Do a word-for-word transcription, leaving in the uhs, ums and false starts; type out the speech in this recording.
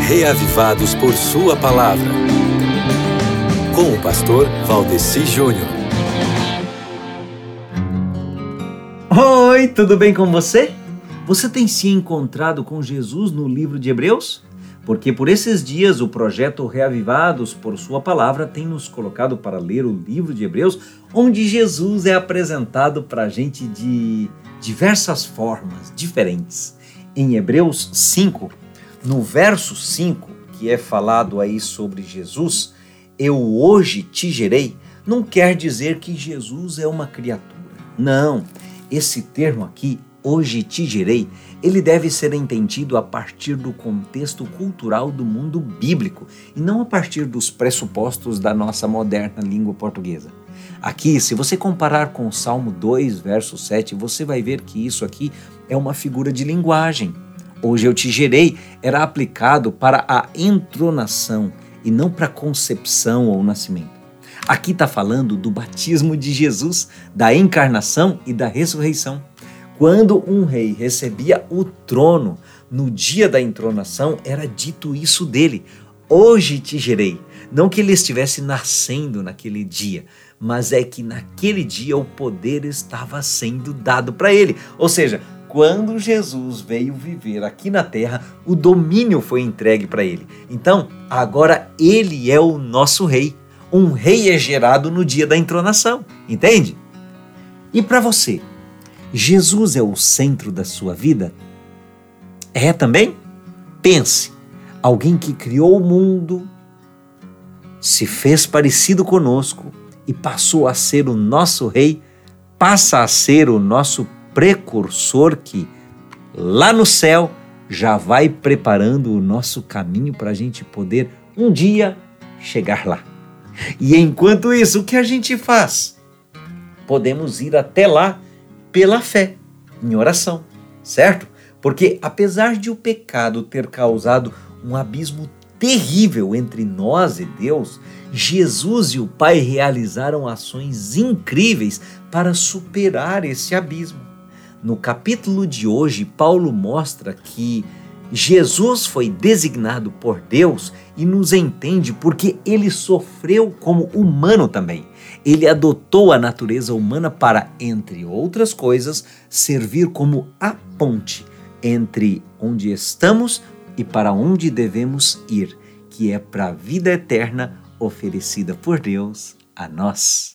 Reavivados por Sua Palavra, com o pastor Valdeci Júnior. Oi, tudo bem com você? Você tem se encontrado com Jesus no livro de Hebreus? Porque por esses dias o projeto Reavivados por Sua Palavra tem nos colocado para ler o livro de Hebreus, onde Jesus é apresentado para a gente de diversas formas diferentes. Em Hebreus cinco, no verso cinco, que é falado aí sobre Jesus, eu hoje te gerei, não quer dizer que Jesus é uma criatura. Não, esse termo aqui, hoje te gerei, ele deve ser entendido a partir do contexto cultural do mundo bíblico e não a partir dos pressupostos da nossa moderna língua portuguesa. Aqui, se você comparar com o Salmo dois, verso sete, você vai ver que isso aqui é uma figura de linguagem. Hoje eu te gerei era aplicado para a entronação e não para a concepção ou nascimento. Aqui está falando do batismo de Jesus, da encarnação e da ressurreição. Quando um rei recebia o trono no dia da entronação, era dito isso dele: hoje te gerei. Não que ele estivesse nascendo naquele dia, mas é que naquele dia o poder estava sendo dado para ele. Ou seja, quando Jesus veio viver aqui na terra, o domínio foi entregue para ele. Então, agora ele é o nosso rei. Um rei é gerado no dia da entronação, entende? E para você, Jesus é o centro da sua vida? É também? Pense, alguém que criou o mundo, se fez parecido conosco e passou a ser o nosso rei, passa a ser o nosso precursor que lá no céu já vai preparando o nosso caminho para a gente poder um dia chegar lá. E enquanto isso, o que a gente faz? Podemos ir até lá pela fé, em oração, certo? Porque apesar de o pecado ter causado um abismo terrível entre nós e Deus, Jesus e o Pai realizaram ações incríveis para superar esse abismo. No capítulo de hoje, Paulo mostra que Jesus foi designado por Deus e nos entende porque ele sofreu como humano também. Ele adotou a natureza humana para, entre outras coisas, servir como a ponte entre onde estamos e para onde devemos ir, que é para a vida eterna oferecida por Deus a nós.